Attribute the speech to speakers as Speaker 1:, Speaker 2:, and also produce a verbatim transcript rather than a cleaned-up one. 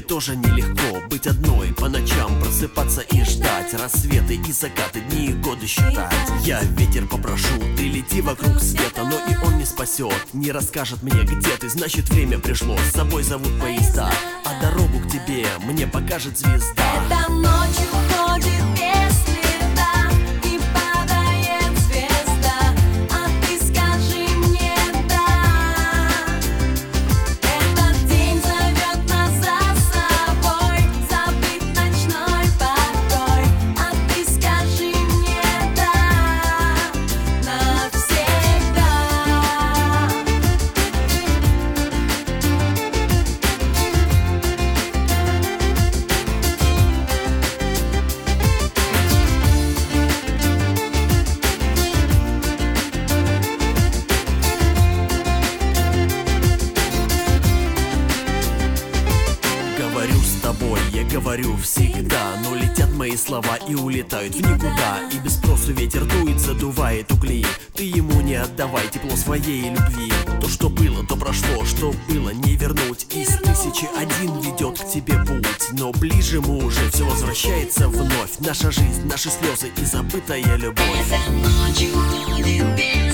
Speaker 1: тоже нелегко быть одной по ночам, просыпаться и ждать рассветы и закаты, дни и годы считать. Я ветер попрошу, ты лети вокруг света, но и он не спасет, не расскажет мне, где ты. Значит, время пришло, с собой зовут поезда, а дорогу к тебе мне покажет звезда.
Speaker 2: Эта ночь уходит без следа и падает звезда, а ты скажи мне да. Этот день зовет нас за собой, забыть ночной покой, а ты скажи мне да навсегда.
Speaker 1: Говорю с тобой, я говорю всегда, но летят мои слова и улетают в никуда. И без спросу ветер дует, задувает угли. Ты ему не отдавай тепло своей любви. То, что было, то прошло, что было не вернуть. Из тысячи один ведет к тебе путь, но ближе мы уже, все возвращается вновь. Наша жизнь, наши слезы и забытая любовь.
Speaker 2: Эта ночь уходит без